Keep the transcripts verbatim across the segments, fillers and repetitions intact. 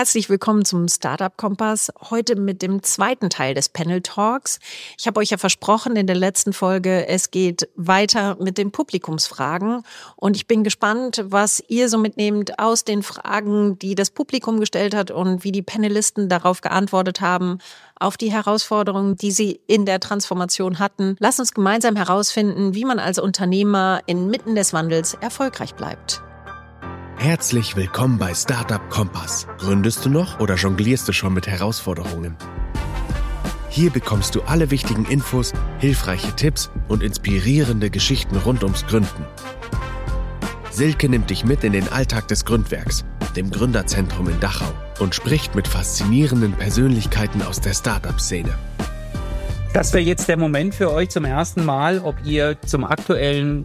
Herzlich willkommen zum Startup Kompass. Heute mit dem zweiten Teil des Panel Talks. Ich habe euch ja versprochen in der letzten Folge, es geht weiter mit den Publikumsfragen. Und ich bin gespannt, was ihr so mitnehmt aus den Fragen, die das Publikum gestellt hat und wie die Panelisten darauf geantwortet haben, auf die Herausforderungen, die sie in der Transformation hatten. Lasst uns gemeinsam herausfinden, wie man als Unternehmer inmitten des Wandels erfolgreich bleibt. Herzlich willkommen bei Startup Kompass. Gründest du noch oder jonglierst du schon mit Herausforderungen? Hier bekommst du alle wichtigen Infos, hilfreiche Tipps und inspirierende Geschichten rund ums Gründen. Silke nimmt dich mit in den Alltag des Gründwerks, dem Gründerzentrum in Dachau, und spricht mit faszinierenden Persönlichkeiten aus der Startup-Szene. Das wäre jetzt der Moment für euch zum ersten Mal, ob ihr zum aktuellen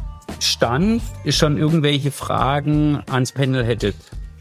Stand schon irgendwelche Fragen ans Panel hättet.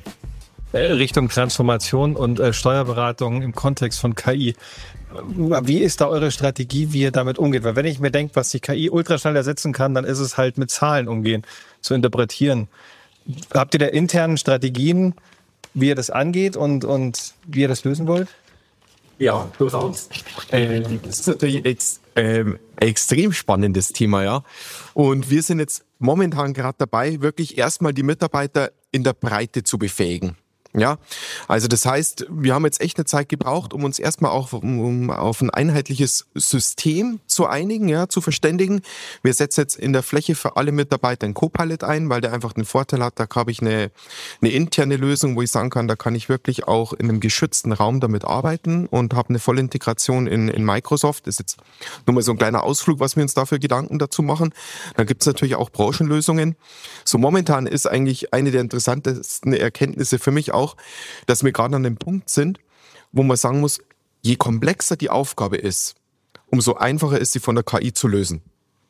Richtung Transformation und äh, Steuerberatung im Kontext von K I. Wie ist da eure Strategie, wie ihr damit umgeht? Weil wenn ich mir denke, was die K I ultraschnell ersetzen kann, dann ist es halt mit Zahlen umgehen, zu interpretieren. Habt ihr da internen Strategien, wie ihr das angeht und, und wie ihr das lösen wollt? Ja, durchaus. Äh, das ist natürlich ex, äh, extrem spannendes Thema, ja. Und wir sind jetzt momentan gerade dabei, wirklich erstmal die Mitarbeiter in der Breite zu befähigen. Ja, also das heißt, wir haben jetzt echt eine Zeit gebraucht, um uns erstmal auch um, um auf ein einheitliches System zu einigen, ja, zu verständigen. Wir setzen jetzt in der Fläche für alle Mitarbeiter einen Copilot ein, weil der einfach den Vorteil hat, da habe ich eine, eine interne Lösung, wo ich sagen kann, da kann ich wirklich auch in einem geschützten Raum damit arbeiten und habe eine Vollintegration in, in Microsoft. Das ist jetzt nur mal so ein kleiner Ausflug, was wir uns da für Gedanken dazu machen. Dann gibt es natürlich auch Branchenlösungen. So momentan ist eigentlich eine der interessantesten Erkenntnisse für mich auch, Auch, dass wir gerade an dem Punkt sind, wo man sagen muss, je komplexer die Aufgabe ist, umso einfacher ist sie von der K I zu lösen.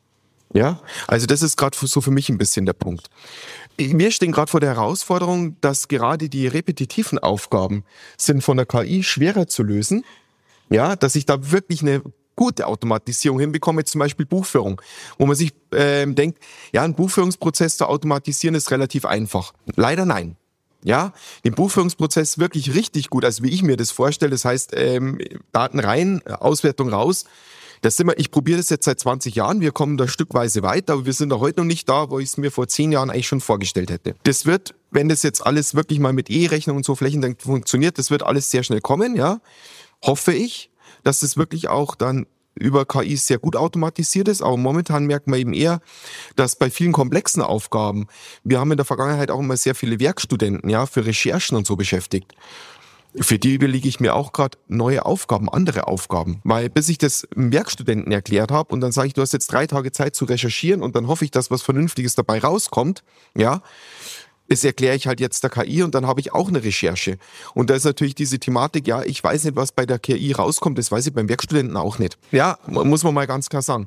Ja, also das ist gerade so für mich ein bisschen der Punkt. Wir stehen gerade vor der Herausforderung, dass gerade die repetitiven Aufgaben sind von der K I schwerer zu lösen. Ja, dass ich da wirklich eine gute Automatisierung hinbekomme, jetzt zum Beispiel Buchführung, wo man sich äh, denkt, ja, einen Buchführungsprozess zu automatisieren ist relativ einfach. Leider nein. Ja, den Buchführungsprozess wirklich richtig gut, also wie ich mir das vorstelle, das heißt ähm, Daten rein, Auswertung raus. Das sind wir, ich probiere das jetzt seit zwanzig Jahren, wir kommen da stückweise weiter, aber wir sind da heute noch nicht da, wo ich es mir vor zehn Jahren eigentlich schon vorgestellt hätte. Das wird, wenn das jetzt alles wirklich mal mit E-Rechnung und so flächendeckend funktioniert, das wird alles sehr schnell kommen, ja, hoffe ich, dass das wirklich auch dann über K I sehr gut automatisiert ist, aber momentan merkt man eben eher, dass bei vielen komplexen Aufgaben, wir haben in der Vergangenheit auch immer sehr viele Werkstudenten, ja, für Recherchen und so beschäftigt. Für die überlege ich mir auch gerade neue Aufgaben, andere Aufgaben. Weil bis ich das einem Werkstudenten erklärt habe und dann sage ich, du hast jetzt drei Tage Zeit zu recherchieren und dann hoffe ich, dass was Vernünftiges dabei rauskommt, ja, das erkläre ich halt jetzt der K I und dann habe ich auch eine Recherche. Und da ist natürlich diese Thematik, ja, ich weiß nicht, was bei der K I rauskommt, das weiß ich beim Werkstudenten auch nicht. Ja, muss man mal ganz klar sagen.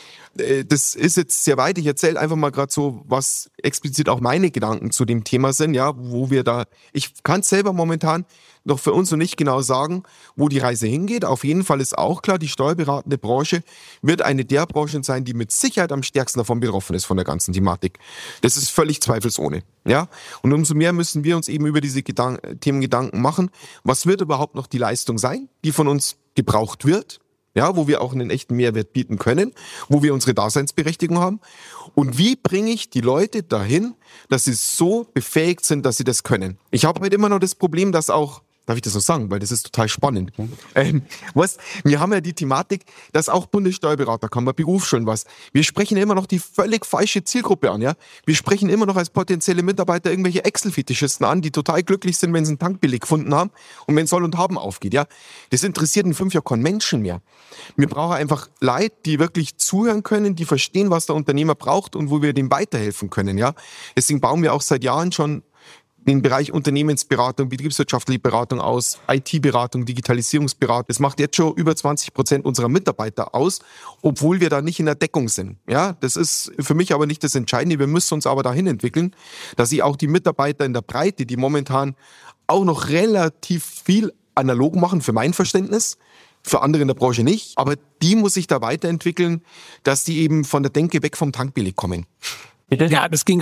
Das ist jetzt sehr weit. Ich erzähle einfach mal gerade so, was explizit auch meine Gedanken zu dem Thema sind, ja, wo wir da, ich kann es selber momentan noch für uns noch nicht genau sagen, wo die Reise hingeht. Auf jeden Fall ist auch klar, die steuerberatende Branche wird eine der Branchen sein, die mit Sicherheit am stärksten davon betroffen ist, von der ganzen Thematik. Das ist völlig zweifelsohne, ja. Und umso mehr müssen wir uns eben über diese Gedank- Themen Gedanken machen. Was wird überhaupt noch die Leistung sein, die von uns gebraucht wird? Ja, wo wir auch einen echten Mehrwert bieten können, wo wir unsere Daseinsberechtigung haben. Und wie bringe ich die Leute dahin, dass sie so befähigt sind, dass sie das können? Ich habe heute immer noch das Problem, dass auch, darf ich das so sagen, weil das ist total spannend. Ähm, was, wir haben ja die Thematik, dass auch Bundessteuerberaterkammer, Berufsschulen was. Wir sprechen immer noch die völlig falsche Zielgruppe an, ja. Wir sprechen immer noch als potenzielle Mitarbeiter irgendwelche Excel-Fetischisten an, die total glücklich sind, wenn sie einen Tankbeleg gefunden haben und wenn Soll und Haben aufgeht, ja. Das interessiert in fünf Jahren keinen Menschen mehr. Wir brauchen einfach Leute, die wirklich zuhören können, die verstehen, was der Unternehmer braucht und wo wir dem weiterhelfen können, ja. Deswegen bauen wir auch seit Jahren schon den Bereich Unternehmensberatung, betriebswirtschaftliche Beratung aus, I T-Beratung, Digitalisierungsberatung. Das macht jetzt schon über zwanzig Prozent unserer Mitarbeiter aus, obwohl wir da nicht in der Deckung sind. Ja, das ist für mich aber nicht das Entscheidende. Wir müssen uns aber dahin entwickeln, dass sich auch die Mitarbeiter in der Breite, die momentan auch noch relativ viel analog machen, für mein Verständnis, für andere in der Branche nicht, aber die muss sich da weiterentwickeln, dass die eben von der Denke weg vom Tankbeleg kommen. Bitte? Ja, das ging gerade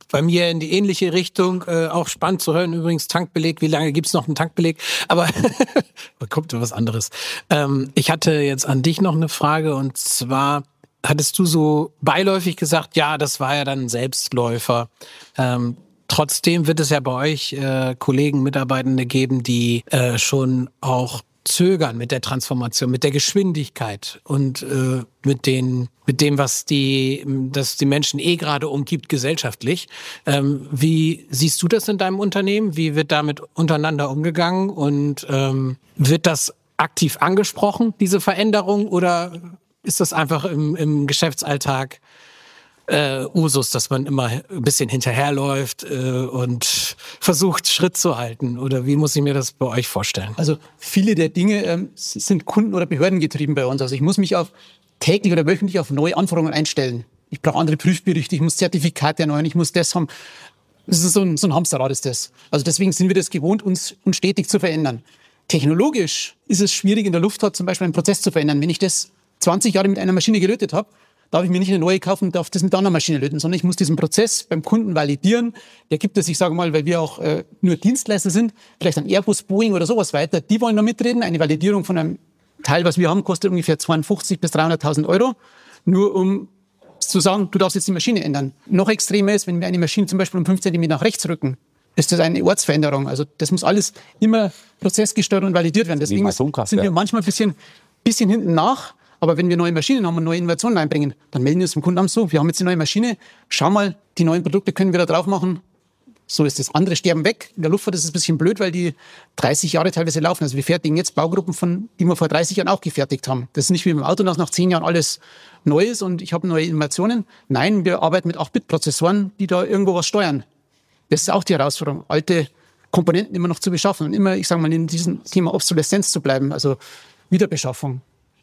bei mir in die ähnliche Richtung. Äh, auch spannend zu hören. Übrigens Tankbeleg. Wie lange gibt's noch einen Tankbeleg? Aber da kommt was anderes. Ähm, ich hatte jetzt an dich noch eine Frage und zwar hattest du so beiläufig gesagt, ja, das war ja dann ein Selbstläufer. Ähm, trotzdem wird es ja bei euch äh, Kollegen, Mitarbeitende geben, die äh, schon auch zögern mit der Transformation, mit der Geschwindigkeit und äh, mit den, mit dem, was die, das die Menschen eh gerade umgibt gesellschaftlich. Ähm, wie siehst du das in deinem Unternehmen? Wie wird damit untereinander umgegangen und ähm, wird das aktiv angesprochen, diese Veränderung, oder ist das einfach im, im Geschäftsalltag äh, Usus, dass man immer ein bisschen hinterherläuft äh, und versucht, Schritt zu halten? Oder wie muss ich mir das bei euch vorstellen? Also viele der Dinge ähm, sind kunden- oder behördengetrieben bei uns. Also ich muss mich auf täglich oder wöchentlich auf neue Anforderungen einstellen. Ich brauche andere Prüfberichte, ich muss Zertifikate erneuern, ich muss das haben. Das ist so ein, so ein Hamsterrad ist das. Also deswegen sind wir das gewohnt, uns, uns stetig zu verändern. Technologisch ist es schwierig, in der Luftfahrt zum Beispiel einen Prozess zu verändern. Wenn ich das zwanzig Jahre mit einer Maschine gelötet habe, darf ich mir nicht eine neue kaufen und darf das mit einer anderen Maschine löten, sondern ich muss diesen Prozess beim Kunden validieren. Der gibt es, ich sage mal, weil wir auch äh, nur Dienstleister sind, vielleicht an Airbus, Boeing oder sowas weiter, die wollen da mitreden. Eine Validierung von einem Teil, was wir haben, kostet ungefähr zweiundfünfzig bis dreihunderttausend Euro, nur um zu sagen, du darfst jetzt die Maschine ändern. Noch extremer ist, wenn wir eine Maschine zum Beispiel um fünf Zentimeter nach rechts rücken, ist das eine Ortsveränderung. Also das muss alles immer prozessgesteuert und validiert werden. Deswegen sind wir manchmal ein bisschen, bisschen hinten nach. Aber wenn wir neue Maschinen haben und neue Innovationen einbringen, dann melden wir uns dem Kunden so, wir haben jetzt eine neue Maschine, schau mal, die neuen Produkte können wir da drauf machen. So ist das. Andere sterben weg. In der Luftfahrt ist es ein bisschen blöd, weil die dreißig Jahre teilweise laufen. Also wir fertigen jetzt Baugruppen, von, die wir vor dreißig Jahren auch gefertigt haben. Das ist nicht wie beim Auto, dass nach zehn Jahren alles neu ist und ich habe neue Innovationen. Nein, wir arbeiten mit acht Bit Prozessoren, die da irgendwo was steuern. Das ist auch die Herausforderung, alte Komponenten immer noch zu beschaffen und immer, ich sage mal, in diesem Thema Obsoleszenz zu bleiben, also Wiederbeschaffung.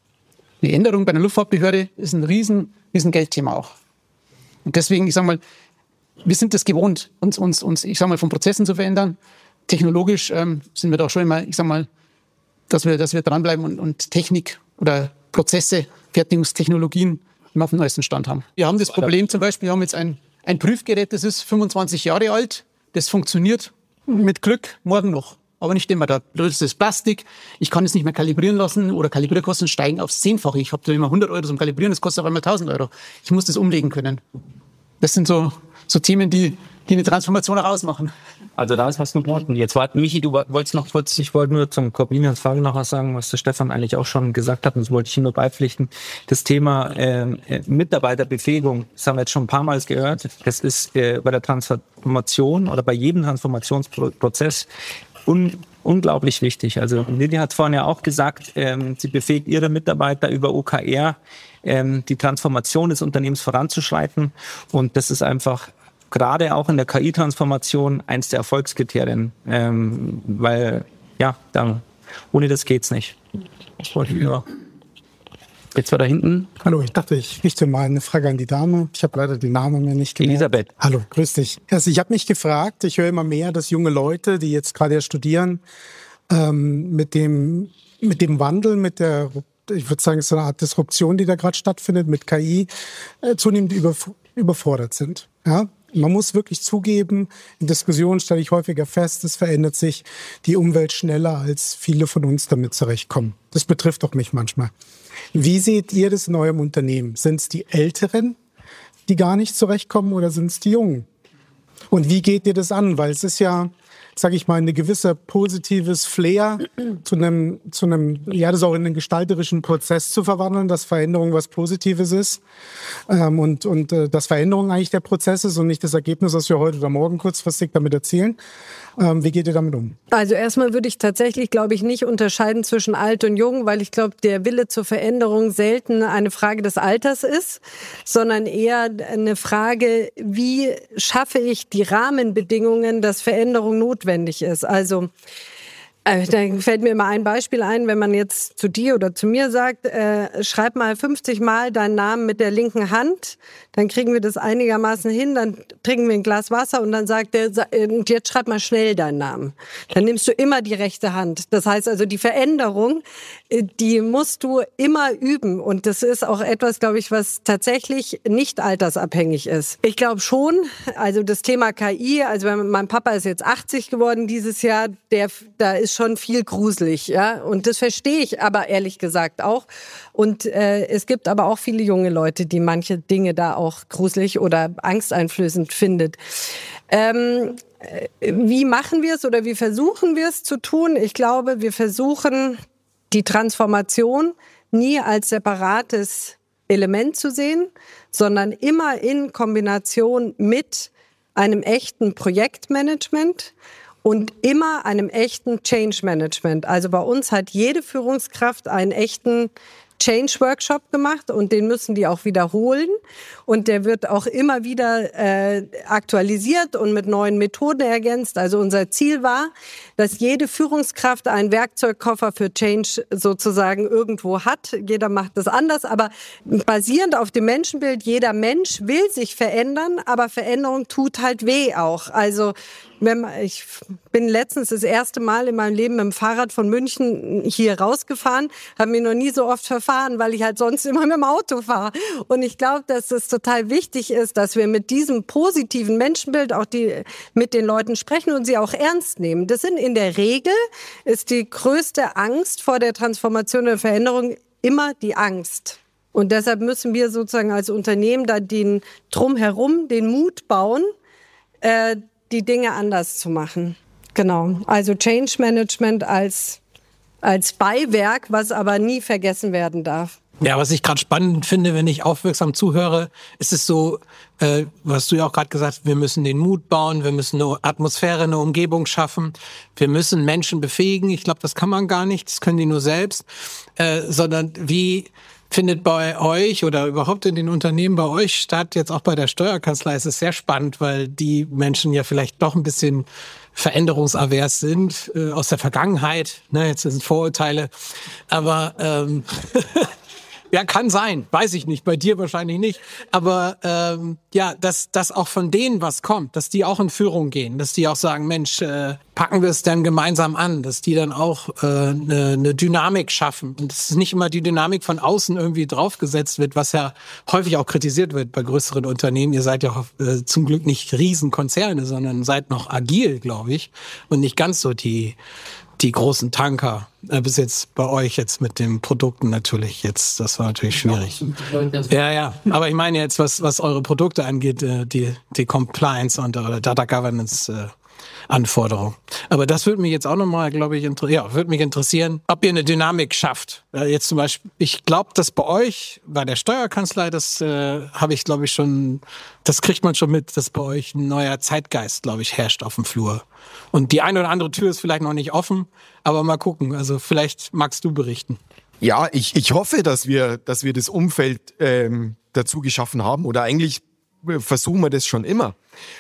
Eine Änderung bei einer Luftfahrtbehörde ist ein riesen, riesen Geldthema auch. Und deswegen, ich sage mal, wir sind das gewohnt, uns, uns, uns, ich sage mal, von Prozessen zu verändern. Technologisch ähm, sind wir da schon immer, ich sage mal, dass wir, dass wir dranbleiben und, und Technik oder Prozesse, Fertigungstechnologien immer auf dem neuesten Stand haben. Wir haben das Problem zum Beispiel, wir haben jetzt ein, ein Prüfgerät, das ist fünfundzwanzig Jahre alt, das funktioniert mit Glück morgen noch. Aber nicht immer, da ist das Plastik, ich kann es nicht mehr kalibrieren lassen oder Kalibrierkosten steigen aufs Zehnfache. Ich habe da immer hundert Euro zum Kalibrieren, das kostet auf einmal tausend Euro. Ich muss das umlegen können. Das sind so, so Themen, die, die eine Transformation auch ausmachen. Also da ist was geboten. Jetzt warte, Michi, du wolltest noch kurz, ich wollte nur zum Corbinians Frage noch was sagen, was der Stefan eigentlich auch schon gesagt hat, und das wollte ich ihm nur beipflichten. Das Thema äh, Mitarbeiterbefähigung, das haben wir jetzt schon ein paar Mal gehört, das ist äh, bei der Transformation oder bei jedem Transformationsprozess Un, unglaublich wichtig. Also Lilly hat vorhin ja auch gesagt, ähm, sie befähigt ihre Mitarbeiter über O K R, ähm, die Transformation des Unternehmens voranzuschreiten. Und das ist einfach gerade auch in der K I-Transformation eins der Erfolgskriterien, ähm, weil ja, da, ohne das geht's nicht. Das wollte ich nur. Jetzt war da hinten. Hallo, ich dachte, ich richte mal eine Frage an die Dame. Ich habe leider den Namen mir nicht gemerkt. Elisabeth. Hallo, grüß dich. Also ich habe mich gefragt, ich höre immer mehr, dass junge Leute, die jetzt gerade studieren, ähm, mit dem mit dem Wandel, mit der, ich würde sagen, es ist eine Art Disruption, die da gerade stattfindet, mit K I, äh, zunehmend über, überfordert sind. Ja? Man muss wirklich zugeben, in Diskussionen stelle ich häufiger fest, es verändert sich die Umwelt schneller, als viele von uns damit zurechtkommen. Das betrifft auch mich manchmal. Wie seht ihr das in eurem Unternehmen? Sind es die Älteren, die gar nicht zurechtkommen, oder sind es die Jungen? Und wie geht ihr das an? Weil es ist ja, sage ich mal, ein gewisser positives Flair zu einem, zu einem, ja, das auch in einen gestalterischen Prozess zu verwandeln, dass Veränderung was Positives ist ähm, und, und äh, dass Veränderung eigentlich der Prozess ist und nicht das Ergebnis, was wir heute oder morgen kurzfristig damit erzielen. Ähm, wie geht ihr damit um? Also erstmal würde ich tatsächlich, glaube ich, nicht unterscheiden zwischen alt und jung, weil ich glaube, der Wille zur Veränderung selten eine Frage des Alters ist, sondern eher eine Frage, wie schaffe ich die Rahmenbedingungen, dass Veränderung notwendig ist. Also Da fällt mir immer ein Beispiel ein, wenn man jetzt zu dir oder zu mir sagt, äh, schreib mal fünfzig Mal deinen Namen mit der linken Hand, dann kriegen wir das einigermaßen hin, dann trinken wir ein Glas Wasser und dann sagt der, und jetzt schreib mal schnell deinen Namen. Dann nimmst du immer die rechte Hand. Das heißt also, die Veränderung, die musst du immer üben und das ist auch etwas, glaube ich, was tatsächlich nicht altersabhängig ist. Ich glaube schon, also das Thema K I, also mein Papa ist jetzt achtzig geworden dieses Jahr, der, da ist schon viel gruselig, ja, und das verstehe ich aber ehrlich gesagt auch. Und äh, es gibt aber auch viele junge Leute, die manche Dinge da auch gruselig oder angsteinflößend findet. Ähm, wie machen wir es oder wie versuchen wir es zu tun? Ich glaube, wir versuchen die Transformation nie als separates Element zu sehen, sondern immer in Kombination mit einem echten Projektmanagement und immer einem echten Change Management. Also bei uns hat jede Führungskraft einen echten Change Workshop gemacht und den müssen die auch wiederholen und der wird auch immer wieder äh, aktualisiert und mit neuen Methoden ergänzt. Also unser Ziel war, dass jede Führungskraft einen Werkzeugkoffer für Change sozusagen irgendwo hat. Jeder macht das anders, aber basierend auf dem Menschenbild, jeder Mensch will sich verändern, aber Veränderung tut halt weh auch. Also wenn man, ich bin letztens das erste Mal in meinem Leben mit dem Fahrrad von München hier rausgefahren, habe mich noch nie so oft verfahren, weil ich halt sonst immer mit dem Auto fahre. Und ich glaube, dass es total wichtig ist, dass wir mit diesem positiven Menschenbild auch die, mit den Leuten sprechen und sie auch ernst nehmen. Das sind in der Regel, ist die größte Angst vor der Transformation und Veränderung immer die Angst. Und deshalb müssen wir sozusagen als Unternehmen da den drumherum den Mut bauen, äh, die Dinge anders zu machen. Genau. Also Change Management als, als Beiwerk, was aber nie vergessen werden darf. Ja, was ich gerade spannend finde, wenn ich aufmerksam zuhöre, ist es so, äh, was du ja auch gerade gesagt hast, wir müssen den Mut bauen, wir müssen eine Atmosphäre, eine Umgebung schaffen, wir müssen Menschen befähigen. Ich glaube, das kann man gar nicht, das können die nur selbst, äh, sondern wie findet bei euch oder überhaupt in den Unternehmen bei euch statt, jetzt auch bei der Steuerkanzlei, ist es sehr spannend, weil die Menschen ja vielleicht doch ein bisschen veränderungsavers sind, äh, aus der Vergangenheit, ne, jetzt sind Vorurteile, aber ähm, ja, kann sein, weiß ich nicht, bei dir wahrscheinlich nicht, aber ähm, ja, dass, dass auch von denen was kommt, dass die auch in Führung gehen, dass die auch sagen, Mensch, äh, packen wir es dann gemeinsam an, dass die dann auch eine äh, ne, ne Dynamik schaffen und dass nicht immer die Dynamik von außen irgendwie draufgesetzt wird, was ja häufig auch kritisiert wird bei größeren Unternehmen. Ihr seid ja auch, äh, zum Glück nicht Riesenkonzerne, sondern seid noch agil, glaube ich, und nicht ganz so die die großen Tanker, äh, bis jetzt bei euch jetzt mit den Produkten natürlich jetzt, das war natürlich schwierig. Ja, ja, aber ich meine jetzt, was was eure Produkte angeht, äh, die die Compliance und oder Data Governance äh, Anforderungen. Aber das würde mich jetzt auch nochmal, glaube ich, inter- ja, würde mich interessieren, ob ihr eine Dynamik schafft. Äh, jetzt zum Beispiel, ich glaube, dass bei euch, bei der Steuerkanzlei, das äh, habe ich, glaube ich, schon, das kriegt man schon mit, dass bei euch ein neuer Zeitgeist, glaube ich, herrscht auf dem Flur. Und die eine oder andere Tür ist vielleicht noch nicht offen, aber mal gucken. Also vielleicht magst du berichten. Ja, ich, ich hoffe, dass wir, dass wir das Umfeld ähm, dazu geschaffen haben. Oder eigentlich versuchen wir das schon immer.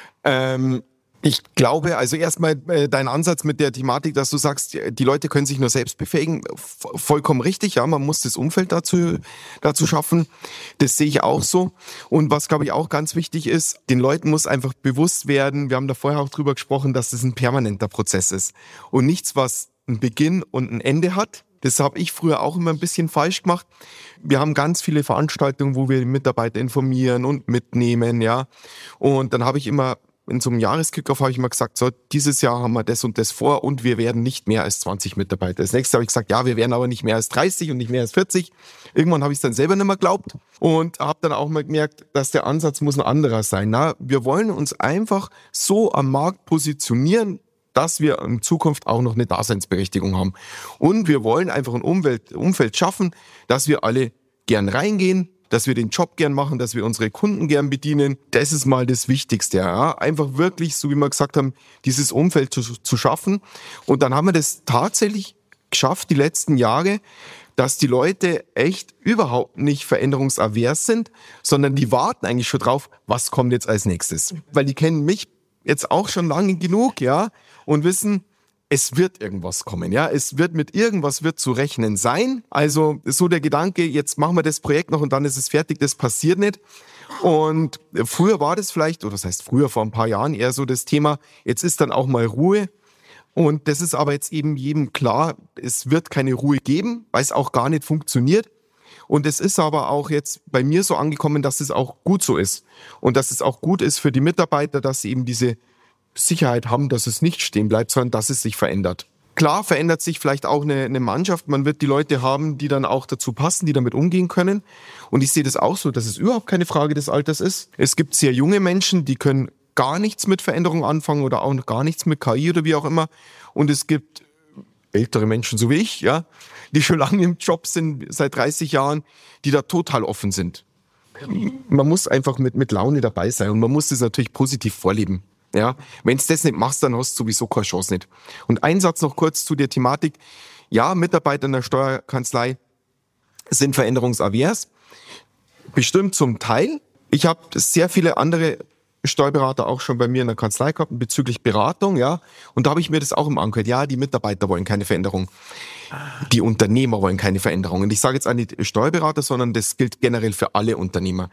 Ähm, Ich glaube, also erstmal äh, dein Ansatz mit der Thematik, dass du sagst, die Leute können sich nur selbst befähigen, v- vollkommen richtig, ja, man muss das Umfeld dazu, dazu schaffen, das sehe ich auch so. Und was, glaube ich, auch ganz wichtig ist, den Leuten muss einfach bewusst werden, wir haben da vorher auch drüber gesprochen, dass das ein permanenter Prozess ist und nichts, was einen Beginn und ein Ende hat. Das habe ich früher auch immer ein bisschen falsch gemacht. Wir haben ganz viele Veranstaltungen, wo wir die Mitarbeiter informieren und mitnehmen, ja. Und dann habe ich immer in so einem Jahreskickoff habe ich immer gesagt, so, dieses Jahr haben wir das und das vor und wir werden nicht mehr als zwanzig Mitarbeiter. Das nächste habe ich gesagt, ja, wir werden aber nicht mehr als dreißig und nicht mehr als vierzig. Irgendwann habe ich es dann selber nicht mehr geglaubt und habe dann auch mal gemerkt, dass der Ansatz muss ein anderer sein. Na, wir wollen uns einfach so am Markt positionieren, dass wir in Zukunft auch noch eine Daseinsberechtigung haben. Und wir wollen einfach ein Umwelt, Umfeld schaffen, dass wir alle gern reingehen, dass wir den Job gern machen, dass wir unsere Kunden gern bedienen. Das ist mal das Wichtigste. Ja? Einfach wirklich, so wie wir gesagt haben, dieses Umfeld zu, zu schaffen. Und dann haben wir das tatsächlich geschafft, die letzten Jahre, dass die Leute echt überhaupt nicht veränderungsavers sind, sondern die warten eigentlich schon drauf, was kommt jetzt als nächstes. Weil die kennen mich jetzt auch schon lange genug, ja, und wissen, es wird irgendwas kommen, ja. Es wird mit irgendwas wird zu rechnen sein. Also so der Gedanke, jetzt machen wir das Projekt noch und dann ist es fertig, das passiert nicht. Und früher war das vielleicht, oder das heißt früher, vor ein paar Jahren eher so das Thema, jetzt ist dann auch mal Ruhe. Und das ist aber jetzt eben jedem klar, es wird keine Ruhe geben, weil es auch gar nicht funktioniert. Und es ist aber auch jetzt bei mir so angekommen, dass es auch gut so ist. Und dass es auch gut ist für die Mitarbeiter, dass sie eben diese Sicherheit haben, dass es nicht stehen bleibt, sondern dass es sich verändert. Klar verändert sich vielleicht auch eine, eine Mannschaft. Man wird die Leute haben, die dann auch dazu passen, die damit umgehen können. Und ich sehe das auch so, dass es überhaupt keine Frage des Alters ist. Es gibt sehr junge Menschen, die können gar nichts mit Veränderung anfangen oder auch gar nichts mit K I oder wie auch immer. Und es gibt ältere Menschen, so wie ich, ja, die schon lange im Job sind, seit dreißig Jahren, die da total offen sind. Man muss einfach mit, mit Laune dabei sein und man muss das natürlich positiv vorleben. Ja, wenn du das nicht machst, dann hast du sowieso keine Chance nicht. Und ein Satz noch kurz zu der Thematik. Ja, Mitarbeiter in der Steuerkanzlei sind veränderungsavers. Bestimmt zum Teil. Ich habe sehr viele andere Steuerberater auch schon bei mir in der Kanzlei gehabt bezüglich Beratung, ja. Und da habe ich mir das auch immer angehört. Ja, die Mitarbeiter wollen keine Veränderung. Die Unternehmer wollen keine Veränderung. Und ich sage jetzt auch nicht Steuerberater, sondern das gilt generell für alle Unternehmer.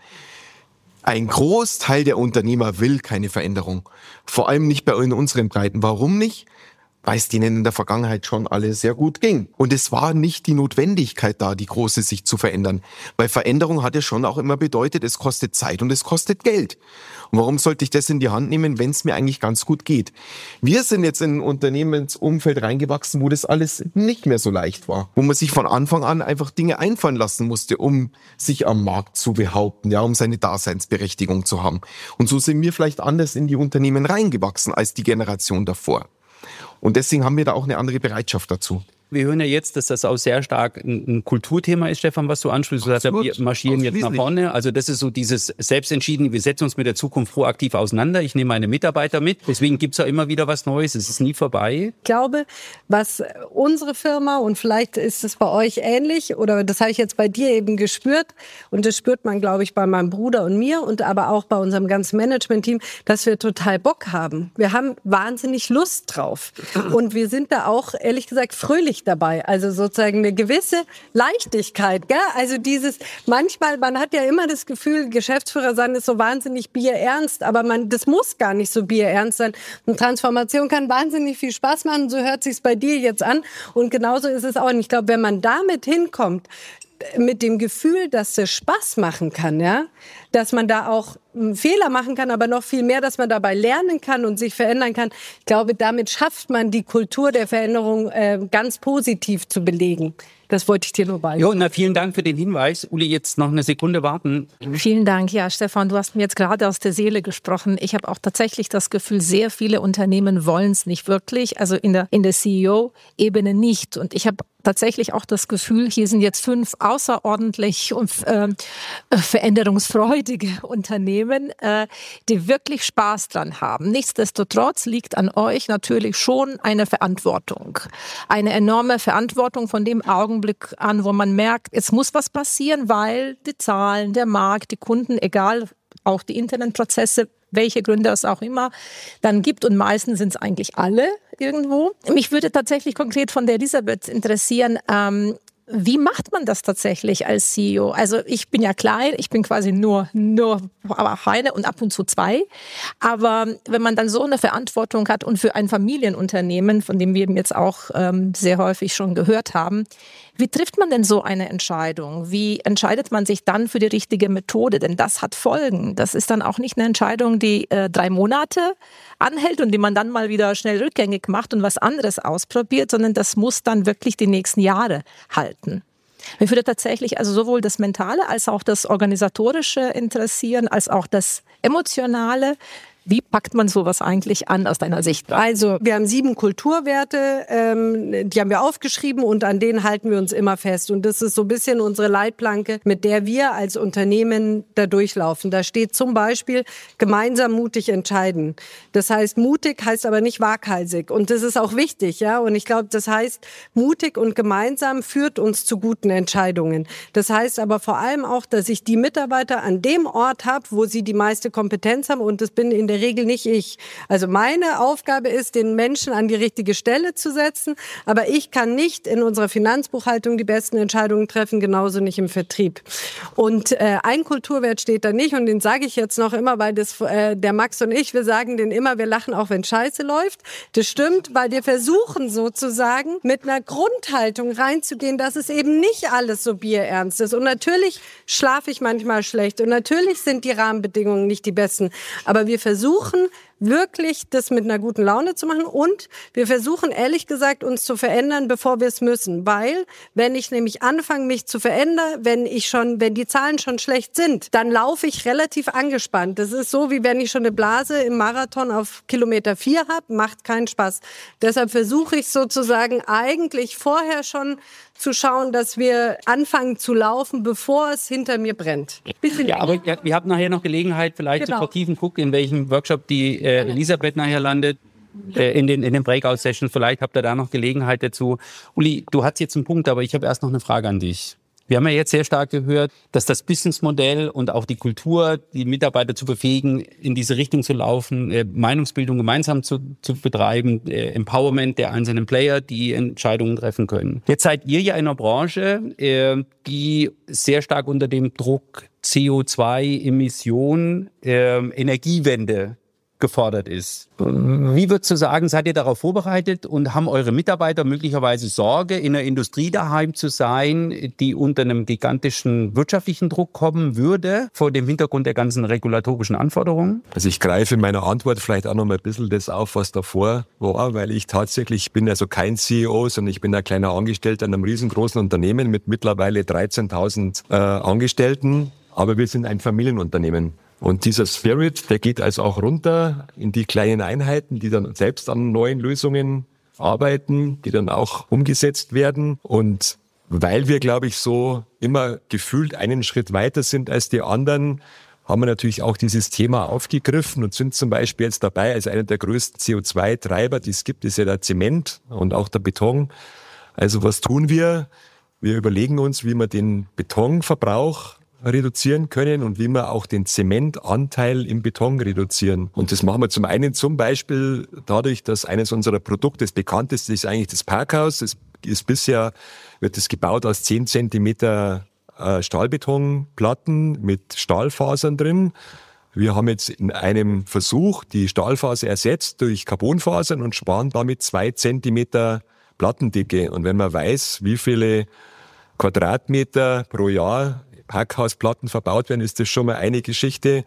Ein Großteil der Unternehmer will keine Veränderung. Vor allem nicht bei in unseren Breiten. Warum nicht? Weil es denen in der Vergangenheit schon alle sehr gut ging. Und es war nicht die Notwendigkeit da, die große sich zu verändern. Weil Veränderung hat ja schon auch immer bedeutet, es kostet Zeit und es kostet Geld. Und warum sollte ich das in die Hand nehmen, wenn es mir eigentlich ganz gut geht? Wir sind jetzt in ein Unternehmensumfeld reingewachsen, wo das alles nicht mehr so leicht war. Wo man sich von Anfang an einfach Dinge einfallen lassen musste, um sich am Markt zu behaupten, ja, um seine Daseinsberechtigung zu haben. Und so sind wir vielleicht anders in die Unternehmen reingewachsen als die Generation davor. Und deswegen haben wir da auch eine andere Bereitschaft dazu. Wir hören ja jetzt, dass das auch sehr stark ein, ein Kulturthema ist, Stefan, was du ansprichst. Du sagst ja, wir marschieren jetzt nach vorne. Also das ist so dieses Selbstentschiedene, wir setzen uns mit der Zukunft proaktiv auseinander. Ich nehme meine Mitarbeiter mit. Deswegen gibt's ja immer wieder was Neues. Es ist nie vorbei. Ich glaube, was unsere Firma, und vielleicht ist es bei euch ähnlich, oder das habe ich jetzt bei dir eben gespürt, und das spürt man, glaube ich, bei meinem Bruder und mir und aber auch bei unserem ganzen Management-Team, dass wir total Bock haben. Wir haben wahnsinnig Lust drauf. Und wir sind da auch, ehrlich gesagt, fröhlich dabei. Also sozusagen eine gewisse Leichtigkeit. Gell? Also dieses, manchmal, man hat ja immer das Gefühl, Geschäftsführer sein ist so wahnsinnig bierernst, aber man, das muss gar nicht so bierernst sein. Eine Transformation kann wahnsinnig viel Spaß machen, so hört sich's bei dir jetzt an. Und genauso ist es auch. Und ich glaube, wenn man damit hinkommt, mit dem Gefühl, dass es Spaß machen kann, ja, dass man da auch Fehler machen kann, aber noch viel mehr, dass man dabei lernen kann und sich verändern kann. Ich glaube, damit schafft man die Kultur der Veränderung äh, ganz positiv zu belegen. Das wollte ich dir nur beibringen. Jo, na, vielen Dank für den Hinweis. Uli, jetzt noch eine Sekunde warten. Vielen Dank. Ja, Stefan, du hast mir jetzt gerade aus der Seele gesprochen. Ich habe auch tatsächlich das Gefühl, sehr viele Unternehmen wollen es nicht wirklich, also in der, in der C E O-Ebene nicht. Und ich habe tatsächlich auch das Gefühl, hier sind jetzt fünf außerordentlich und äh, veränderungsfreudige Unternehmen, äh, die wirklich Spaß dran haben. Nichtsdestotrotz liegt an euch natürlich schon eine Verantwortung. Eine enorme Verantwortung von dem Augenblick an, wo man merkt, es muss was passieren, weil die Zahlen, der Markt, die Kunden, egal, auch die internen Prozesse, welche Gründe es auch immer dann gibt, und meistens sind es eigentlich alle irgendwo. Mich würde tatsächlich konkret von der Elisabeth interessieren, ähm, wie macht man das tatsächlich als C E O? Also ich bin ja klein, ich bin quasi nur, nur aber eine und ab und zu zwei. Aber wenn man dann so eine Verantwortung hat und für ein Familienunternehmen, von dem wir eben jetzt auch ähm, sehr häufig schon gehört haben, wie trifft man denn so eine Entscheidung? Wie entscheidet man sich dann für die richtige Methode? Denn das hat Folgen. Das ist dann auch nicht eine Entscheidung, die äh, drei Monate anhält und die man dann mal wieder schnell rückgängig macht und was anderes ausprobiert, sondern das muss dann wirklich die nächsten Jahre halten. Mich würde tatsächlich also sowohl das Mentale als auch das Organisatorische interessieren, als auch das Emotionale. Wie packt man sowas eigentlich an aus deiner Sicht? Also wir haben sieben Kulturwerte, ähm, die haben wir aufgeschrieben und an denen halten wir uns immer fest. Und das ist so ein bisschen unsere Leitplanke, mit der wir als Unternehmen da durchlaufen. Da steht zum Beispiel gemeinsam mutig entscheiden. Das heißt, mutig heißt aber nicht waghalsig. Und das ist auch wichtig, ja. Und ich glaube, das heißt, mutig und gemeinsam führt uns zu guten Entscheidungen. Das heißt aber vor allem auch, dass ich die Mitarbeiter an dem Ort habe, wo sie die meiste Kompetenz haben. Und das bin in der der Regel nicht ich. Also meine Aufgabe ist, den Menschen an die richtige Stelle zu setzen, aber ich kann nicht in unserer Finanzbuchhaltung die besten Entscheidungen treffen, genauso nicht im Vertrieb. Und äh, ein Kulturwert steht da nicht und den sage ich jetzt noch immer, weil das äh, der Max und ich, wir sagen den immer, wir lachen auch, wenn Scheiße läuft. Das stimmt, weil wir versuchen sozusagen mit einer Grundhaltung reinzugehen, dass es eben nicht alles so bierernst ist. Und natürlich schlafe ich manchmal schlecht und natürlich sind die Rahmenbedingungen nicht die besten. Aber wir versuchen wirklich das mit einer guten Laune zu machen und wir versuchen ehrlich gesagt uns zu verändern, bevor wir es müssen, weil wenn ich nämlich anfange mich zu verändern, wenn ich schon, wenn die Zahlen schon schlecht sind, dann laufe ich relativ angespannt. Das ist so, wie wenn ich schon eine Blase im Marathon auf Kilometer vier habe, macht keinen Spaß. Deshalb versuche ich sozusagen eigentlich vorher schon zu schauen, dass wir anfangen zu laufen, bevor es hinter mir brennt. Bisschen ja, aber ja, wir haben nachher noch Gelegenheit, vielleicht genau. zu vertiefen, gucken, in welchem Workshop die äh, Elisabeth nachher landet, äh, in den, in den Breakout-Sessions. Vielleicht habt ihr da noch Gelegenheit dazu. Uli, du hast jetzt einen Punkt, aber ich habe erst noch eine Frage an dich. Wir haben ja jetzt sehr stark gehört, dass das Businessmodell und auch die Kultur, die Mitarbeiter zu befähigen, in diese Richtung zu laufen, äh, Meinungsbildung gemeinsam zu, zu betreiben, äh, Empowerment der einzelnen Player, die Entscheidungen treffen können. Jetzt seid ihr ja in einer Branche, äh, die sehr stark unter dem Druck C O zwei Emissionen, äh, Energiewende gefordert ist. Wie würdest du sagen, seid ihr darauf vorbereitet und haben eure Mitarbeiter möglicherweise Sorge, in einer Industrie daheim zu sein, die unter einem gigantischen wirtschaftlichen Druck kommen würde, vor dem Hintergrund der ganzen regulatorischen Anforderungen? Also ich greife in meiner Antwort vielleicht auch noch mal ein bisschen das auf, was davor war, weil ich tatsächlich, ich bin also kein C E O, sondern ich bin ein kleiner Angestellter in einem riesengroßen Unternehmen mit mittlerweile dreizehntausend äh, Angestellten, aber wir sind ein Familienunternehmen. Und dieser Spirit, der geht also auch runter in die kleinen Einheiten, die dann selbst an neuen Lösungen arbeiten, die dann auch umgesetzt werden. Und weil wir, glaube ich, so immer gefühlt einen Schritt weiter sind als die anderen, haben wir natürlich auch dieses Thema aufgegriffen und sind zum Beispiel jetzt dabei, als einer der größten C O zwei Treiber, die es gibt, ist ja der Zement und auch der Beton. Also was tun wir? Wir überlegen uns, wie wir den Betonverbrauch reduzieren können und wie wir auch den Zementanteil im Beton reduzieren. Und das machen wir zum einen zum Beispiel dadurch, dass eines unserer Produkte, das bekannteste ist eigentlich das Parkhaus. Das ist bisher, wird es gebaut aus zehn Zentimeter äh, Stahlbetonplatten mit Stahlfasern drin. Wir haben jetzt in einem Versuch die Stahlfaser ersetzt durch Carbonfasern und sparen damit zwei Zentimeter Plattendicke. Und wenn man weiß, wie viele Quadratmeter pro Jahr Parkhausplatten verbaut werden, ist das schon mal eine Geschichte.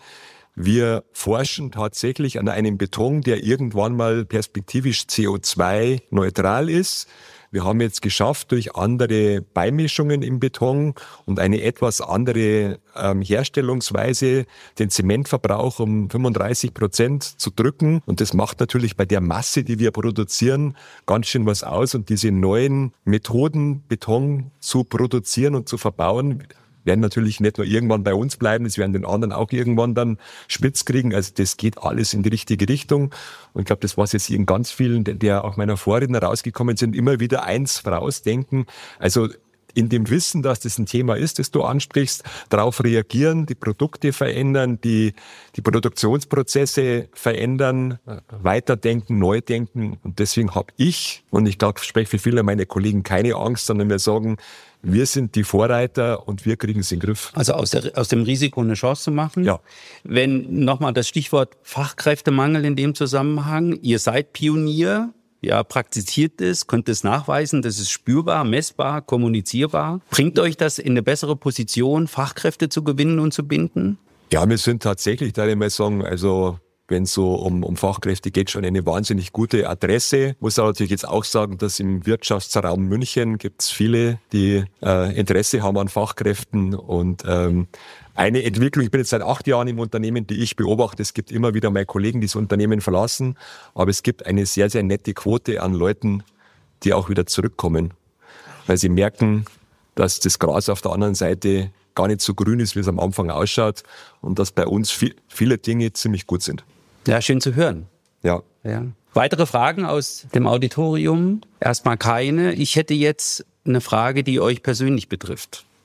Wir forschen tatsächlich an einem Beton, der irgendwann mal perspektivisch C O zwei neutral ist. Wir haben jetzt geschafft, durch andere Beimischungen im Beton und eine etwas andere ähm, Herstellungsweise den Zementverbrauch um fünfunddreißig Prozent zu drücken. Und das macht natürlich bei der Masse, die wir produzieren, ganz schön was aus. Und diese neuen Methoden, Beton zu produzieren und zu verbauen, werden natürlich nicht nur irgendwann bei uns bleiben, es werden den anderen auch irgendwann dann spitz kriegen. Also das geht alles in die richtige Richtung. Und ich glaube, das war jetzt in ganz vielen, der auch meiner Vorredner rausgekommen sind, immer wieder eins vorausdenken. Also in dem Wissen, dass das ein Thema ist, das du ansprichst, darauf reagieren, die Produkte verändern, die, die Produktionsprozesse verändern, weiterdenken, neu denken. Und deswegen habe ich, und ich glaube, ich spreche für viele meiner Kollegen, keine Angst, sondern wir sagen, wir sind die Vorreiter und wir kriegen es in den Griff. Also aus, der, aus dem Risiko eine Chance zu machen. Ja. Wenn nochmal das Stichwort Fachkräftemangel in dem Zusammenhang, ihr seid Pionier, ja, praktiziert es, könnt es nachweisen, das ist spürbar, messbar, kommunizierbar. Bringt euch das in eine bessere Position, Fachkräfte zu gewinnen und zu binden? Ja, wir sind tatsächlich, da ich mal sagen, also wenn es so um, um Fachkräfte geht, schon eine wahnsinnig gute Adresse. Muss aber natürlich jetzt auch sagen, dass im Wirtschaftsraum München gibt es viele, die äh, Interesse haben an Fachkräften. Und ähm, eine Entwicklung, ich bin jetzt seit acht Jahren im Unternehmen, die ich beobachte, es gibt immer wieder meine Kollegen, die das Unternehmen verlassen, aber es gibt eine sehr, sehr nette Quote an Leuten, die auch wieder zurückkommen, weil sie merken, dass das Gras auf der anderen Seite gar nicht so grün ist, wie es am Anfang ausschaut und dass bei uns viel, viele Dinge ziemlich gut sind. Ja, schön zu hören. Ja. Ja. Weitere Fragen aus dem Auditorium? Erstmal keine. Ich hätte jetzt eine Frage, die euch persönlich betrifft.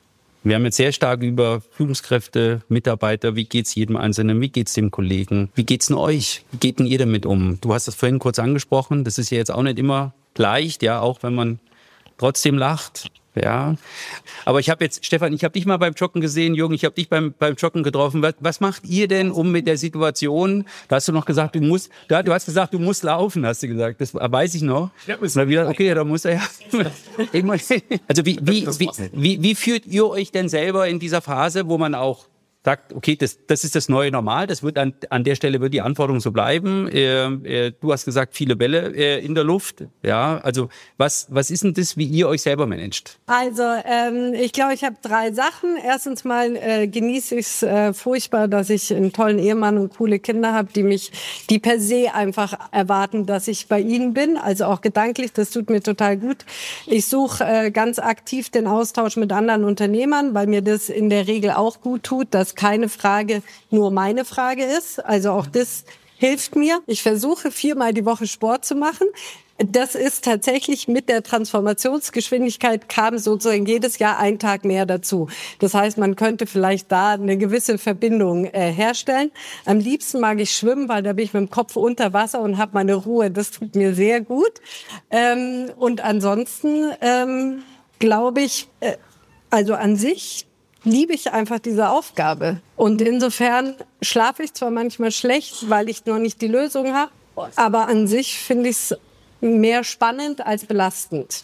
Wir haben jetzt sehr stark über Führungskräfte, Mitarbeiter, wie geht's jedem Einzelnen, wie geht's dem Kollegen, wie geht's denn euch, wie geht denn ihr damit um? Du hast das vorhin kurz angesprochen, das ist ja jetzt auch nicht immer leicht, ja, auch wenn man trotzdem lacht. Ja, aber ich habe jetzt, Stefan, ich habe dich mal beim Joggen gesehen, Jürgen, ich habe dich beim beim Joggen getroffen. Was, was macht ihr denn um mit der Situation? Da hast du noch gesagt, du musst, ja, du hast gesagt, du musst laufen, hast du gesagt. Das weiß ich noch. Ja, und dann wieder, okay, da muss er ja. Also wie wie, wie wie wie führt ihr euch denn selber in dieser Phase, wo man auch sagt, okay, das, das ist das neue Normal, das wird an, an der Stelle wird die Anforderung so bleiben. Äh, äh, du hast gesagt, viele Bälle äh, in der Luft. Ja, also was, was ist denn das, wie ihr euch selber managt? Also ähm, ich glaube, ich habe drei Sachen. Erstens mal äh, genieße ich es äh, furchtbar, dass ich einen tollen Ehemann und coole Kinder habe, die mich, die per se einfach erwarten, dass ich bei ihnen bin. Also auch gedanklich, das tut mir total gut. Ich suche äh, ganz aktiv den Austausch mit anderen Unternehmern, weil mir das in der Regel auch gut tut, dass keine Frage nur meine Frage ist. Also auch das hilft mir. Ich versuche viermal die Woche Sport zu machen. Das ist tatsächlich mit der Transformationsgeschwindigkeit kam sozusagen jedes Jahr ein Tag mehr dazu. Das heißt, man könnte vielleicht da eine gewisse Verbindung äh, herstellen. Am liebsten mag ich schwimmen, weil da bin ich mit dem Kopf unter Wasser und habe meine Ruhe. Das tut mir sehr gut. Ähm, und ansonsten ähm, glaube ich, äh, also an sich liebe ich einfach diese Aufgabe. Und insofern schlafe ich zwar manchmal schlecht, weil ich noch nicht die Lösung habe, aber an sich finde ich es mehr spannend als belastend.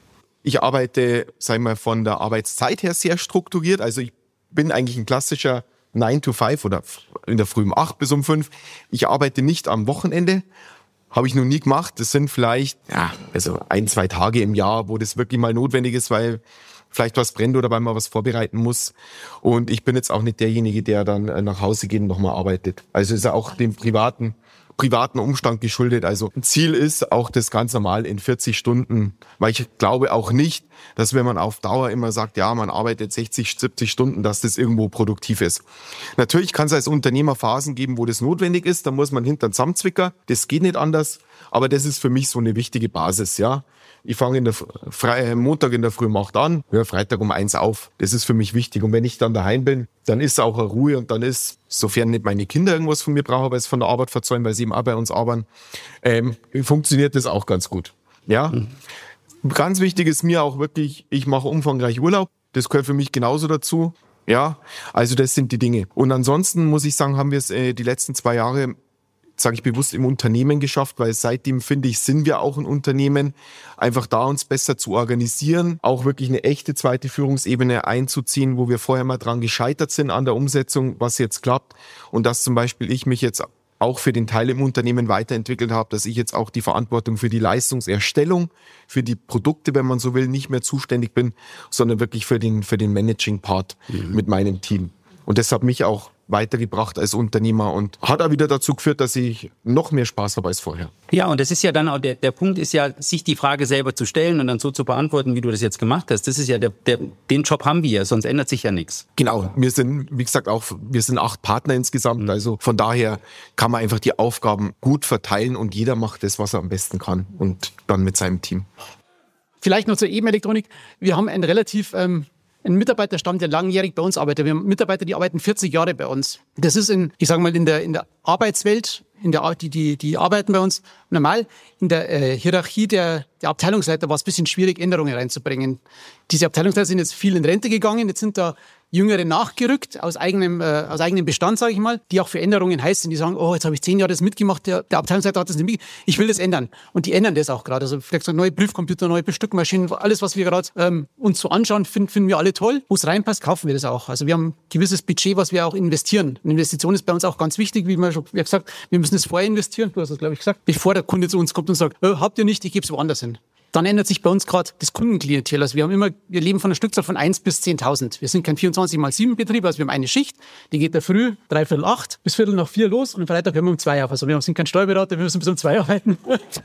Ich arbeite, sag ich mal, von der Arbeitszeit her sehr strukturiert. Also ich bin eigentlich ein klassischer nine to five oder in der Früh um acht bis um fünf. Ich arbeite nicht am Wochenende. Habe ich noch nie gemacht. Das sind vielleicht ja, also ein, zwei Tage im Jahr, wo das wirklich mal notwendig ist, weil vielleicht was brennt oder weil man was vorbereiten muss. Und ich bin jetzt auch nicht derjenige, der dann nach Hause geht und nochmal arbeitet. Also ist ja auch dem privaten, privaten Umstand geschuldet. Also Ziel ist auch das ganz normal in vierzig Stunden, weil ich glaube auch nicht, dass wenn man auf Dauer immer sagt, ja, man arbeitet sechzig, siebzig Stunden, dass das irgendwo produktiv ist. Natürlich kann es als Unternehmer Phasen geben, wo das notwendig ist. Da muss man hinter den Zusammenzwicker. Das geht nicht anders. Aber das ist für mich so eine wichtige Basis, ja. Ich fange in der Fre- Montag in der Früh um acht an, höre Freitag um eins auf. Das ist für mich wichtig. Und wenn ich dann daheim bin, dann ist auch eine Ruhe und dann ist, sofern nicht meine Kinder irgendwas von mir brauchen, weil sie von der Arbeit verzeihen, weil sie eben auch bei uns arbeiten, ähm, funktioniert das auch ganz gut. Ja. Mhm. Ganz wichtig ist mir auch wirklich, ich mache umfangreich Urlaub. Das gehört für mich genauso dazu. Ja, also das sind die Dinge. Und ansonsten muss ich sagen, haben wir es äh, die letzten zwei Jahre sage ich bewusst, im Unternehmen geschafft, weil seitdem, finde ich, sind wir auch ein Unternehmen, einfach da uns besser zu organisieren, auch wirklich eine echte zweite Führungsebene einzuziehen, wo wir vorher mal dran gescheitert sind an der Umsetzung, was jetzt klappt und dass zum Beispiel ich mich jetzt auch für den Teil im Unternehmen weiterentwickelt habe, dass ich jetzt auch die Verantwortung für die Leistungserstellung, für die Produkte, wenn man so will, nicht mehr zuständig bin, sondern wirklich für den, für den Managing-Part mhm. mit meinem Team. Und das hat mich auch weitergebracht als Unternehmer und hat auch wieder dazu geführt, dass ich noch mehr Spaß habe als vorher. Ja, und das ist ja dann auch, der, der Punkt ist ja, sich die Frage selber zu stellen und dann so zu beantworten, wie du das jetzt gemacht hast. Das ist ja der, der den Job haben wir, sonst ändert sich ja nichts. Genau, wir sind, wie gesagt, auch, wir sind acht Partner insgesamt, mhm. also von daher kann man einfach die Aufgaben gut verteilen und jeder macht das, was er am besten kann und dann mit seinem Team. Vielleicht noch zur E-Elektronik. Wir haben ein relativ ähm ein Mitarbeiterstamm, der langjährig bei uns arbeitet. Wir haben Mitarbeiter, die arbeiten vierzig Jahre bei uns. Das ist in, ich sage mal, in der, in der Arbeitswelt, in der, die, die, die arbeiten bei uns normal. In der äh, Hierarchie der, der Abteilungsleiter war es ein bisschen schwierig, Änderungen reinzubringen. Diese Abteilungsleiter sind jetzt viel in Rente gegangen. Jetzt sind da Jüngere nachgerückt, aus eigenem, äh, aus eigenem Bestand, sage ich mal, die auch für Änderungen heiß sind. Die sagen, oh, jetzt habe ich zehn Jahre das mitgemacht, der, der Abteilungsleiter hat das nicht mitgemacht. Ich will das ändern. Und die ändern das auch gerade. Also vielleicht so neue Prüfcomputer, neue Bestückmaschinen, alles, was wir gerade ähm, uns so anschauen, finden, finden wir alle toll. Wo es reinpasst, kaufen wir das auch. Also wir haben ein gewisses Budget, was wir auch investieren. Eine Investition ist bei uns auch ganz wichtig, wie man schon wie gesagt, wir müssen das vorher investieren, du hast das, glaube ich, gesagt, bevor der Kunde zu uns kommt und sagt, äh, habt ihr nicht, ich gebe es woanders hin. Dann ändert sich bei uns gerade das Kundenklientel. Also wir haben immer, wir leben von einer Stückzahl von eins bis zehntausend. Wir sind kein vierundzwanzig mal sieben Betrieb, also wir haben eine Schicht, die geht da früh, dreiviertel acht bis viertel nach vier los und am Freitag hören wir um zwei auf. Also wir sind kein Steuerberater, wir müssen bis um zwei arbeiten.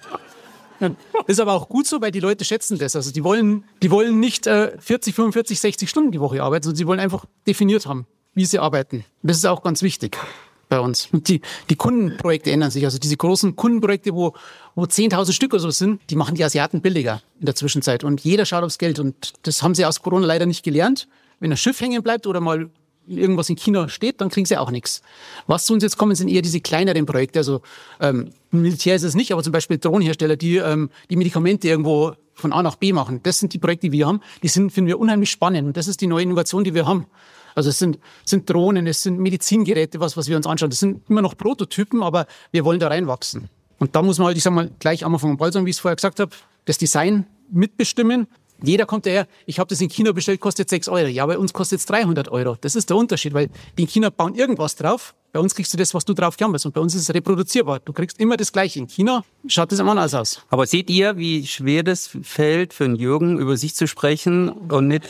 Das ist aber auch gut so, weil die Leute schätzen das. Also die wollen, die wollen nicht äh, vierzig, fünfundvierzig, sechzig Stunden die Woche arbeiten, sondern sie wollen einfach definiert haben, wie sie arbeiten. Das ist auch ganz wichtig bei uns. Und die, die Kundenprojekte ändern sich. Also diese großen Kundenprojekte, wo, wo zehntausend Stück oder so sind, die machen die Asiaten billiger in der Zwischenzeit. Und jeder schaut aufs Geld. Und das haben sie aus Corona leider nicht gelernt. wenn ein Schiff hängen bleibt oder mal irgendwas in China steht, dann kriegen sie auch nichts. Was zu uns jetzt kommen, sind eher diese kleineren Projekte. Also ähm, Militär ist es nicht, aber zum Beispiel Drohnenhersteller, die ähm, die Medikamente irgendwo von A nach B machen. Das sind die Projekte, die wir haben. Die sind, finden wir unheimlich spannend. Und das ist die neue Innovation, die wir haben. Also es sind, sind Drohnen, es sind Medizingeräte, was, was wir uns anschauen. Das sind immer noch Prototypen, aber wir wollen da reinwachsen. Und da muss man halt, ich sag mal, gleich am Anfang am Ball sein, wie ich es vorher gesagt habe, das Design mitbestimmen. Jeder kommt daher, ich habe das in China bestellt, kostet sechs Euro. Ja, bei uns kostet es dreihundert Euro. Das ist der Unterschied, weil die in China bauen irgendwas drauf. Bei uns kriegst du das, was du drauf hast. Und bei uns ist es reproduzierbar. Du kriegst immer das Gleiche. In China schaut das immer anders aus. Aber seht ihr, wie schwer das fällt für einen Jürgen, über sich zu sprechen und nicht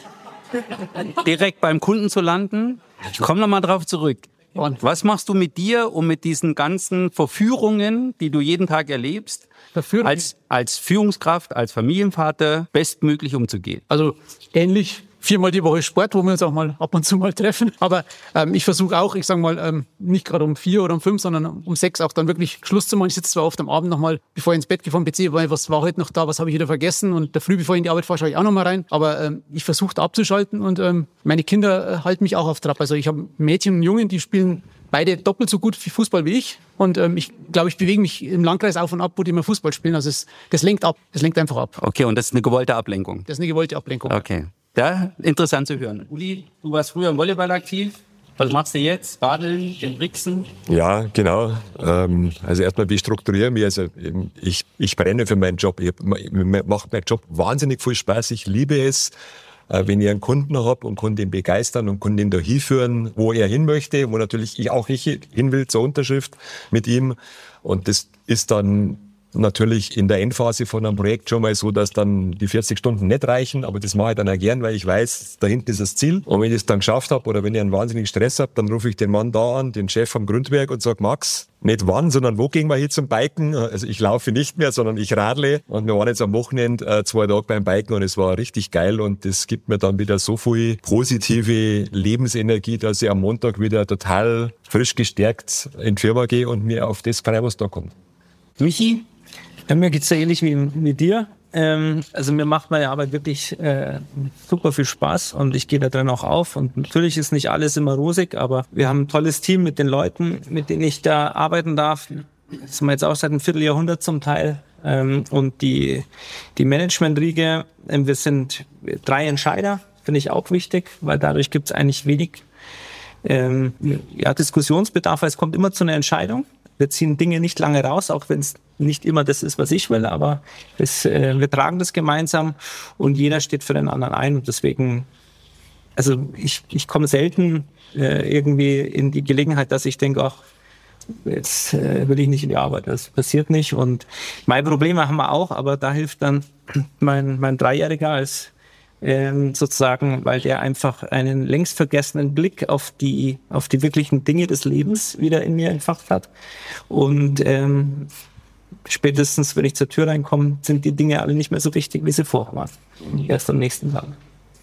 direkt beim Kunden zu landen? Ich komme noch mal drauf zurück. Was machst du mit dir, um mit diesen ganzen Verführungen, die du jeden Tag erlebst, als, als Führungskraft, als Familienvater bestmöglich umzugehen? Also ähnlich, viermal die Woche Sport, wo wir uns auch mal ab und zu mal treffen. Aber ähm, ich versuche auch, ich sage mal, ähm, nicht gerade um vier oder um fünf, sondern um sechs auch dann wirklich Schluss zu machen. Ich sitze zwar oft am Abend noch mal, bevor ich ins Bett gehe vom P C, weil was war heute noch da, was habe ich wieder vergessen. Und der Früh, bevor ich in die Arbeit fahre, schaue ich auch noch mal rein. Aber ähm, ich versuche da abzuschalten und ähm, meine Kinder äh, halten mich auch auf Trab. Also ich habe Mädchen und Jungen, die spielen beide doppelt so gut Fußball wie ich. Und ähm, ich glaube, ich bewege mich im Landkreis auf und ab, wo die immer Fußball spielen. Also es, das lenkt ab. Das lenkt einfach ab. Okay, und das ist eine gewollte Ablenkung? Das ist eine gewollte Ablenkung. Okay. Ja, interessant zu hören. Uli, du warst früher im Volleyball aktiv. Was machst du jetzt? Radeln, den Brixen? Ja, genau. Ähm, also erstmal, wie strukturiere ich mich? Also ich, ich brenne für meinen Job. Ich, mir macht mein Job wahnsinnig viel Spaß. Ich liebe es, wenn ich einen Kunden habe und kann den begeistern und kann den da hinführen, wo er hin möchte, wo natürlich ich auch ich hin will zur Unterschrift mit ihm. Und das ist dann natürlich in der Endphase von einem Projekt schon mal so, dass dann die vierzig Stunden nicht reichen, aber das mache ich dann auch gern, weil ich weiß, da hinten ist das Ziel. Und wenn ich es dann geschafft habe oder wenn ich einen wahnsinnigen Stress habe, dann rufe ich den Mann da an, den Chef vom Grundwerk und sage, Max, nicht wann, sondern wo gehen wir hier zum Biken? Also ich laufe nicht mehr, sondern ich radle. Und wir waren jetzt am Wochenende äh, zwei Tage beim Biken und es war richtig geil und das gibt mir dann wieder so viel positive Lebensenergie, dass ich am Montag wieder total frisch gestärkt in die Firma gehe und mir auf das freue, was da kommt. Michi? Ja, mir geht's ja ähnlich wie mit dir. Ähm, also mir macht meine Arbeit wirklich äh, super viel Spaß und ich gehe da drin auch auf. Und natürlich ist nicht alles immer rosig, aber wir haben ein tolles Team mit den Leuten, mit denen ich da arbeiten darf. Das sind wir jetzt auch seit einem Vierteljahrhundert zum Teil. Ähm, und die, die Management-Riege, äh, wir sind drei Entscheider, finde ich auch wichtig, weil dadurch gibt's eigentlich wenig ähm, ja, Diskussionsbedarf, weil es kommt immer zu einer Entscheidung. Wir ziehen Dinge nicht lange raus, auch wenn es nicht immer das ist, was ich will, aber es, äh, wir tragen das gemeinsam und jeder steht für den anderen ein. Und deswegen, also ich, ich komme selten äh, irgendwie in die Gelegenheit, dass ich denke, ach, jetzt äh, will ich nicht in die Arbeit. Das passiert nicht. Und meine Probleme haben wir auch, aber da hilft dann mein, mein Dreijähriger als Ähm, sozusagen, weil der einfach einen längst vergessenen Blick auf die auf die wirklichen Dinge des Lebens wieder in mir entfacht hat. Und ähm, spätestens, wenn ich zur Tür reinkomme, sind die Dinge alle nicht mehr so wichtig, wie sie vorher waren. Erst am nächsten Tag.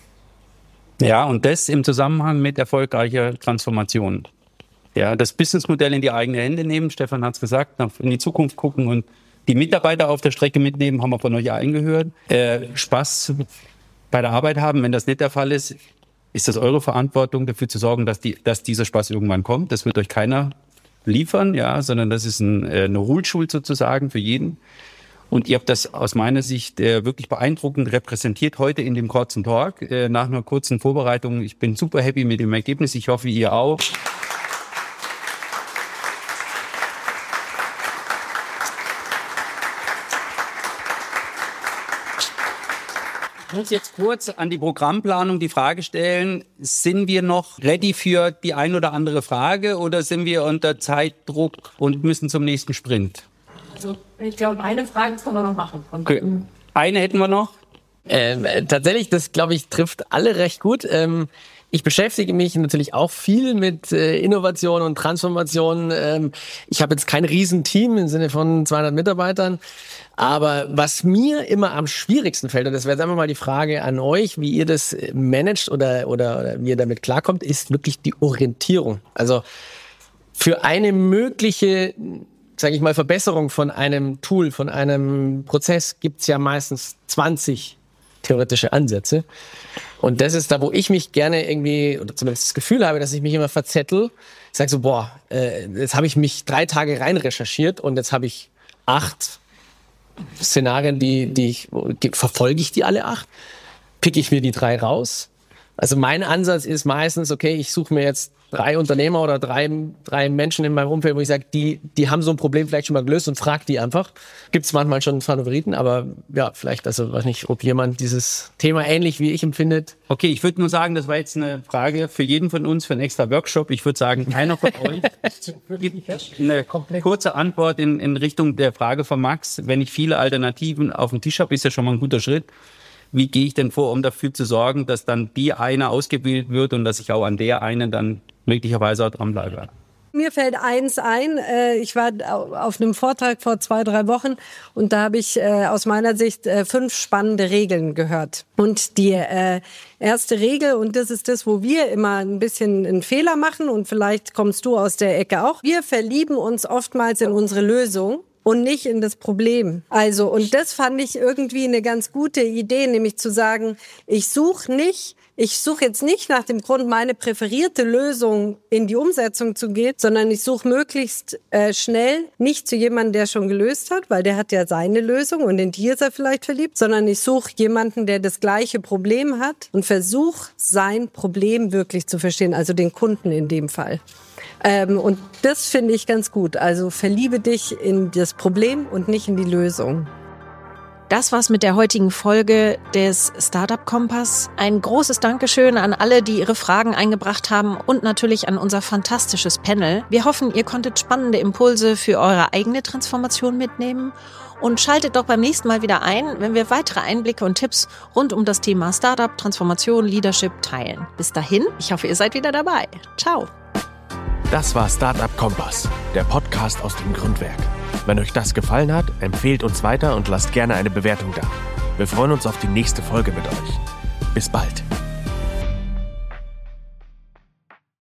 Ja, und das im Zusammenhang mit erfolgreicher Transformation. Ja, das Businessmodell in die eigene Hände nehmen, Stefan hat es gesagt, in die Zukunft gucken und die Mitarbeiter auf der Strecke mitnehmen, haben wir von euch allen gehört. Äh, Spaß bei der Arbeit haben. Wenn das nicht der Fall ist, ist das eure Verantwortung, dafür zu sorgen, dass, die, dass dieser Spaß irgendwann kommt. Das wird euch keiner liefern, ja, sondern das ist ein, äh, eine Hohlschuld sozusagen für jeden. Und ihr habt das aus meiner Sicht äh, wirklich beeindruckend repräsentiert heute in dem kurzen Talk. Äh, nach einer kurzen Vorbereitung. Ich bin super happy mit dem Ergebnis. Ich hoffe, ihr auch. Ich muss jetzt kurz an die Programmplanung die Frage stellen, sind wir noch ready für die ein oder andere Frage oder sind wir unter Zeitdruck und müssen zum nächsten Sprint? Also ich glaube, eine Frage können wir noch machen. Okay. Eine hätten wir noch. Ähm, äh, tatsächlich, das glaube ich, trifft alle recht gut. Ähm, ich beschäftige mich natürlich auch viel mit äh, Innovation und Transformation. Ähm, ich habe jetzt kein Riesenteam im Sinne von zweihundert Mitarbeitern. Aber was mir immer am schwierigsten fällt, und das wäre jetzt einfach mal die Frage an euch, wie ihr das managt oder, oder, oder wie ihr damit klarkommt, ist wirklich die Orientierung. Also für eine mögliche, sage ich mal, Verbesserung von einem Tool, von einem Prozess gibt's ja meistens zwanzig theoretische Ansätze. Und das ist da, wo ich mich gerne irgendwie, oder zumindest das Gefühl habe, dass ich mich immer verzettel. Ich sage so, boah, äh, jetzt habe ich mich drei Tage rein recherchiert und jetzt habe ich acht Szenarien, die, die ich, verfolge ich die alle acht? Picke ich mir die drei raus? Also mein Ansatz ist meistens, okay, ich suche mir jetzt drei Unternehmer oder drei, drei Menschen in meinem Umfeld, wo ich sage, die, die haben so ein Problem vielleicht schon mal gelöst und frag die einfach. Gibt es manchmal schon Favoriten, aber ja, vielleicht, also weiß nicht, ob jemand dieses Thema ähnlich wie ich empfindet. Okay, ich würde nur sagen, das war jetzt eine Frage für jeden von uns, für einen extra Workshop. Ich würde sagen, keiner von euch gibt eine kurze Antwort in, in Richtung der Frage von Max. Wenn ich viele Alternativen auf dem Tisch habe, ist ja schon mal ein guter Schritt. Wie gehe ich denn vor, um dafür zu sorgen, dass dann die eine ausgewählt wird und dass ich auch an der einen dann möglicherweise auch dranbleibe? Mir fällt eins ein, ich war auf einem Vortrag vor zwei, drei Wochen und da habe ich aus meiner Sicht fünf spannende Regeln gehört. Und die erste Regel, und das ist das, wo wir immer ein bisschen einen Fehler machen und vielleicht kommst du aus der Ecke auch, wir verlieben uns oftmals in unsere Lösung und nicht in das Problem. Also, und das fand ich irgendwie eine ganz gute Idee, nämlich zu sagen, ich suche nicht, ich suche jetzt nicht nach dem Grund, meine präferierte Lösung in die Umsetzung zu gehen, sondern ich suche möglichst äh, schnell nicht zu jemandem, der schon gelöst hat, weil der hat ja seine Lösung und in die ist er vielleicht verliebt, sondern ich suche jemanden, der das gleiche Problem hat und versuche, sein Problem wirklich zu verstehen, also den Kunden in dem Fall. Ähm, und das finde ich ganz gut. Also verliebe dich in das Problem und nicht in die Lösung. Das war's mit der heutigen Folge des Startup Kompass. Ein großes Dankeschön an alle, die ihre Fragen eingebracht haben und natürlich an unser fantastisches Panel. Wir hoffen, ihr konntet spannende Impulse für eure eigene Transformation mitnehmen. Und schaltet doch beim nächsten Mal wieder ein, wenn wir weitere Einblicke und Tipps rund um das Thema Startup, Transformation, Leadership teilen. Bis dahin, ich hoffe, ihr seid wieder dabei. Ciao. Das war Startup Kompass, der Podcast aus dem Gründwerk. Wenn euch das gefallen hat, empfehlt uns weiter und lasst gerne eine Bewertung da. Wir freuen uns auf die nächste Folge mit euch. Bis bald.